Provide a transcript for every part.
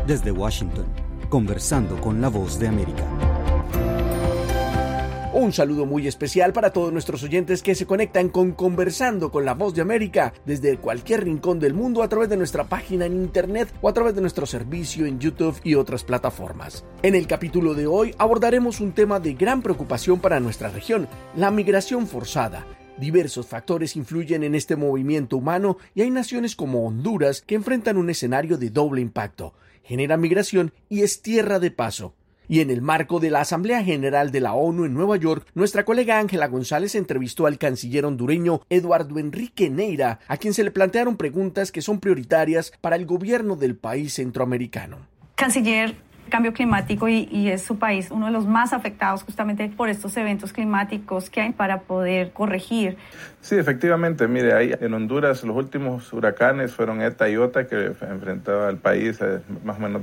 Desde Washington, conversando con la Voz de América. Un saludo muy especial para todos nuestros oyentes que se conectan con Conversando con la Voz de América desde cualquier rincón del mundo a través de nuestra página en internet o a través de nuestro servicio en YouTube y otras plataformas. En el capítulo de hoy abordaremos un tema de gran preocupación para nuestra región, la migración forzada. Diversos factores influyen en este movimiento humano y hay naciones como Honduras que enfrentan un escenario de doble impacto. Genera migración y es tierra de paso. Y en el marco de la Asamblea General de la ONU en Nueva York, nuestra colega Ángela González entrevistó al canciller hondureño Eduardo Enrique Neira, a quien se le plantearon preguntas que son prioritarias para el gobierno del país centroamericano. Canciller, cambio climático y es su país uno de los más afectados justamente por estos eventos climáticos que hay para poder corregir. Sí, efectivamente, mire, ahí en Honduras los últimos huracanes fueron ETA y OTA que enfrentaba al país más o menos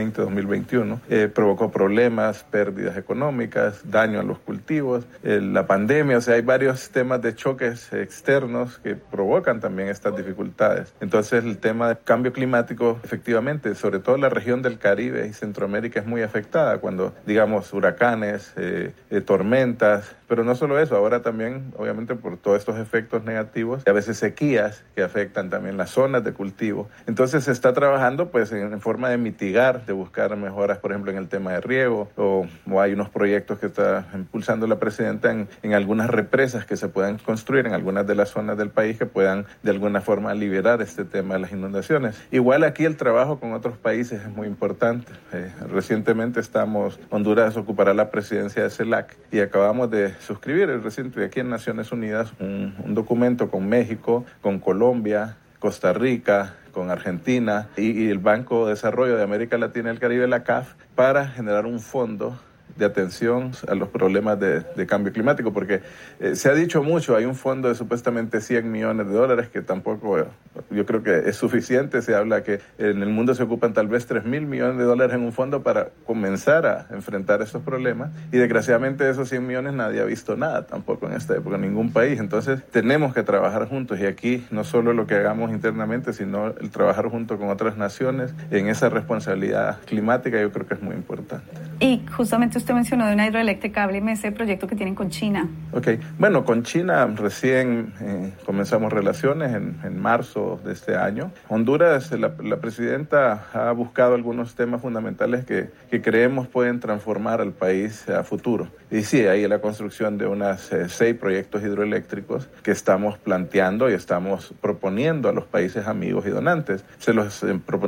2020-2021. Provocó problemas, pérdidas económicas, daño a los cultivos, la pandemia, o sea, hay varios temas de choques externos que provocan también estas dificultades. Entonces el tema del cambio climático, efectivamente, sobre todo la región del Caribe y Centroamérica es muy afectada cuando, digamos, huracanes, tormentas, pero no solo eso, ahora también, obviamente, por todos estos efectos negativos, a veces sequías que afectan también las zonas de cultivo. Entonces se está trabajando pues en forma de mitigar, de buscar mejoras, por ejemplo, en el tema de riego, o hay unos proyectos que está impulsando la presidenta en algunas represas que se puedan construir en algunas de las zonas del país que puedan de alguna forma liberar este tema de las inundaciones. Igual aquí el trabajo con otros países es muy importante. Recientemente Honduras ocupará la presidencia de CELAC y acabamos de suscribir recientemente aquí en Naciones Unidas un documento con México, con Colombia, Costa Rica, con Argentina y el Banco de Desarrollo de América Latina y el Caribe, la CAF, para generar un fondo de atención a los problemas de cambio climático, porque se ha dicho mucho, hay un fondo de supuestamente $100 millones que tampoco yo creo que es suficiente. Se habla que en el mundo se ocupan tal vez $3,000 millones en un fondo para comenzar a enfrentar estos problemas, y desgraciadamente de esos 100 millones nadie ha visto nada tampoco en esta época, en ningún país. Entonces tenemos que trabajar juntos, y aquí no solo lo que hagamos internamente, sino el trabajar junto con otras naciones en esa responsabilidad climática, yo creo que es muy importante. Y justamente usted mencionó de una hidroeléctrica, hábleme ese proyecto que tienen con China. Ok, bueno, con China recién comenzamos relaciones en marzo de este año. Honduras, la presidenta ha buscado algunos temas fundamentales que creemos pueden transformar al país a futuro. Y sí, hay la construcción de unas 6 proyectos hidroeléctricos que estamos planteando y estamos proponiendo a los países amigos y donantes. Se los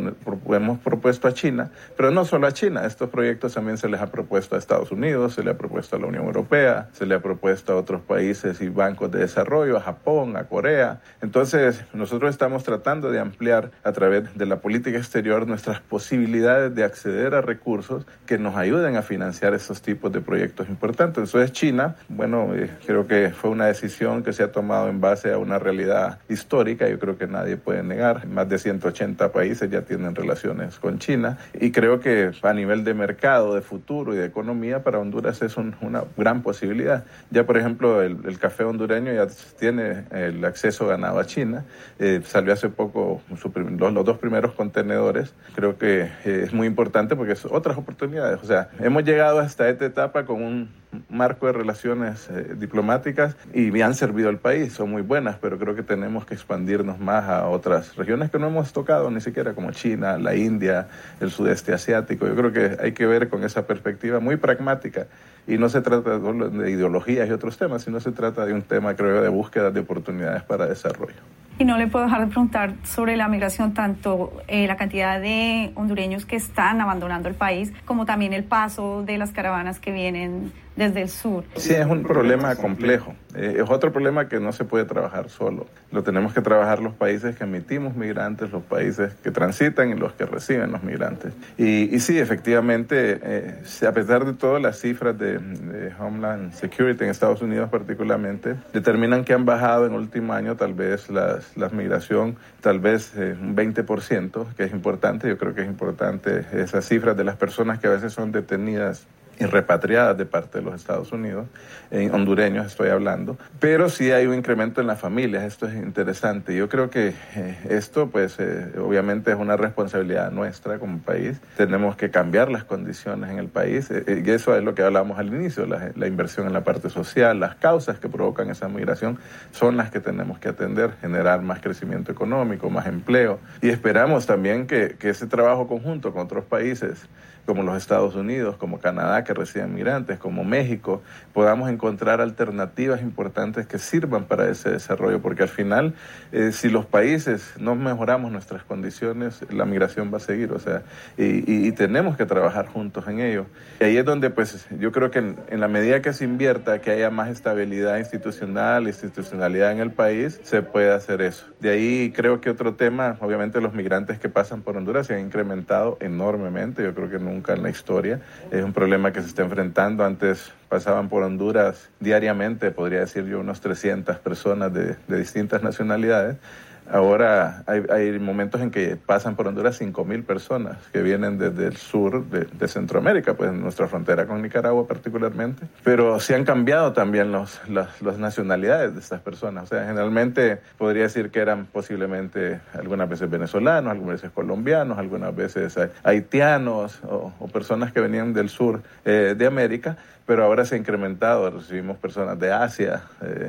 hemos propuesto a China, pero no solo a China. Estos proyectos también se les ha propuesto a Estados Unidos, se le ha propuesto a la Unión Europea, se le ha propuesto a otros países y bancos de desarrollo, a Japón, a Corea. Entonces, nosotros estamos tratando de ampliar a través de la política exterior nuestras posibilidades de acceder a recursos que nos ayuden a financiar esos tipos de proyectos importantes. Entonces, China, bueno, creo que fue una decisión que se ha tomado en base a una realidad histórica, yo creo que nadie puede negar. Más de 180 países ya tienen relaciones con China, y creo que a nivel de mercado, de futuro y de economía, para Honduras es una gran posibilidad. Ya, por ejemplo, el café hondureño ya tiene el acceso ganado a China. Salió hace poco los 2 primeros contenedores. Creo que es muy importante porque es otras oportunidades. O sea, hemos llegado hasta esta etapa con un marco de relaciones diplomáticas y han servido al país, son muy buenas, pero creo que tenemos que expandirnos más a otras regiones que no hemos tocado ni siquiera, como China, la India, el sudeste asiático. Yo creo que hay que ver con esa perspectiva muy pragmática, y no se trata de ideologías y otros temas, sino se trata de un tema, creo, de búsqueda de oportunidades para desarrollo. Y no le puedo dejar de preguntar sobre la migración, tanto la cantidad de hondureños que están abandonando el país, como también el paso de las caravanas que vienen desde el sur. Sí, es un problema complejo. Es otro problema que no se puede trabajar solo. Lo tenemos que trabajar los países que emitimos migrantes, los países que transitan y los que reciben los migrantes. Y sí, efectivamente, a pesar de todo, las cifras de Homeland Security en Estados Unidos particularmente determinan que han bajado en el último año tal vez la migración, tal vez un 20%, que es importante. Yo creo que es importante esas cifras de las personas que a veces son detenidas y repatriadas de parte de los Estados Unidos, en hondureños estoy hablando, pero sí hay un incremento en las familias. Esto es interesante. Yo creo que esto pues obviamente es una responsabilidad nuestra como país. Tenemos que cambiar las condiciones en el país y eso es lo que hablamos al inicio, la inversión en la parte social, las causas que provocan esa migración son las que tenemos que atender, generar más crecimiento económico, más empleo, y esperamos también que ese trabajo conjunto con otros países como los Estados Unidos, como Canadá, que reciben migrantes, como México, podamos encontrar alternativas importantes que sirvan para ese desarrollo, porque al final, si los países no mejoramos nuestras condiciones, la migración va a seguir, o sea, y tenemos que trabajar juntos en ello. Y ahí es donde, pues, yo creo que en la medida que se invierta, que haya más estabilidad institucionalidad en el país, se puede hacer eso. De ahí creo que otro tema, obviamente los migrantes que pasan por Honduras se han incrementado enormemente, yo creo que nunca en la historia. Es un problema que se está enfrentando. Antes pasaban por Honduras diariamente, podría decir yo, unos 300 personas de distintas nacionalidades. Ahora hay momentos en que pasan por Honduras 5,000 personas que vienen desde el sur de Centroamérica, pues en nuestra frontera con Nicaragua particularmente. Pero sí han cambiado también las nacionalidades de estas personas. O sea, generalmente podría decir que eran posiblemente algunas veces venezolanos, algunas veces colombianos, algunas veces haitianos o personas que venían del sur de América. Pero ahora se ha incrementado, recibimos personas de Asia,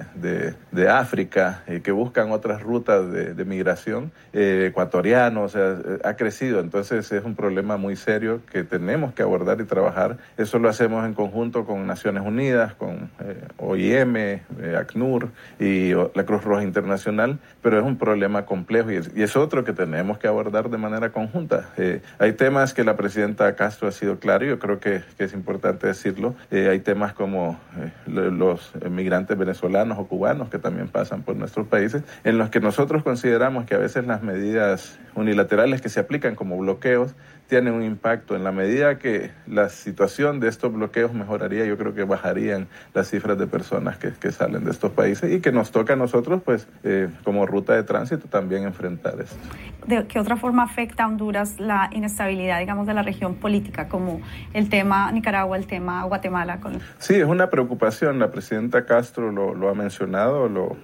de África, que buscan otras rutas de migración, ecuatorianos, o sea, ha crecido. Entonces es un problema muy serio que tenemos que abordar y trabajar. Eso lo hacemos en conjunto con Naciones Unidas, con OIM, ACNUR y la Cruz Roja Internacional, pero es un problema complejo y es otro que tenemos que abordar de manera conjunta. Hay temas que la presidenta Castro ha sido clara, y yo creo que es importante decirlo. Hay temas como los migrantes venezolanos o cubanos que también pasan por nuestros países, en los que nosotros consideramos que a veces las medidas unilaterales que se aplican como bloqueos tienen un impacto. En la medida que la situación de estos bloqueos mejoraría, yo creo que bajarían las cifras de personas que salen de estos países y que nos toca a nosotros, pues, como ruta de tránsito también enfrentar esto. ¿De qué otra forma afecta a Honduras la inestabilidad, digamos, de la región política, como el tema Nicaragua, el tema Guatemala? Sí, es una preocupación. La presidenta Castro lo ha mencionado, lo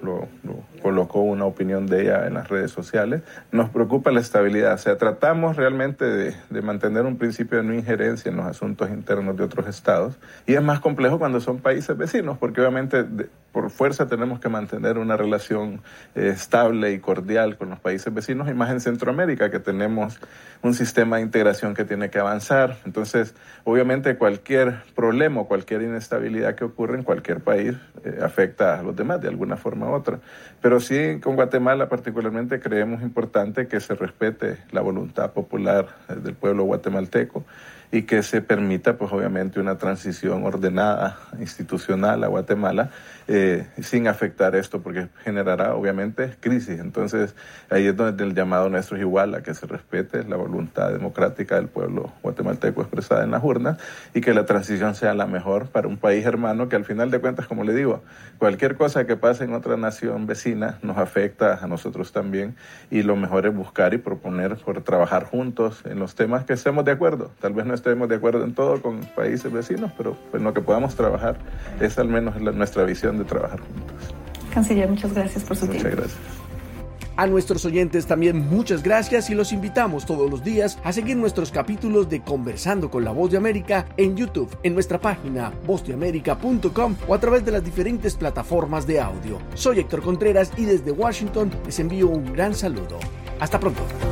colocó una opinión de ella en las redes sociales. Nos preocupa la estabilidad. O sea, tratamos realmente de mantener un principio de no injerencia en los asuntos internos de otros estados. Y es más complejo cuando son países vecinos, porque obviamente por fuerza tenemos que mantener una relación estable y cordial con los países vecinos, y más en Centroamérica, que tenemos un sistema de integración que tiene que avanzar. Entonces, obviamente cualquier problema, cualquier inestabilidad que ocurre en cualquier país afecta a los demás de alguna forma u otra. Pero sí, con Guatemala particularmente creemos importante que se respete la voluntad popular del pueblo guatemalteco y que se permita, pues obviamente, una transición ordenada, institucional a Guatemala, sin afectar esto, porque generará, obviamente, crisis. Entonces, ahí es donde el llamado nuestro es igual, a que se respete la voluntad democrática del pueblo guatemalteco expresada en las urnas y que la transición sea la mejor para un país hermano que, al final de cuentas, como le digo, cualquier cosa que pase en otra nación vecina nos afecta a nosotros también, y lo mejor es buscar y proponer por trabajar juntos en los temas que estemos de acuerdo. Tal vez no estemos de acuerdo en todo con países vecinos, pero en lo que podamos trabajar es al menos nuestra visión de trabajar juntos. Canciller, muchas gracias por su tiempo. Muchas gracias. A nuestros oyentes también muchas gracias, y los invitamos todos los días a seguir nuestros capítulos de Conversando con la Voz de América en YouTube, en nuestra página vozdeamerica.com o a través de las diferentes plataformas de audio. Soy Héctor Contreras y desde Washington les envío un gran saludo. Hasta pronto.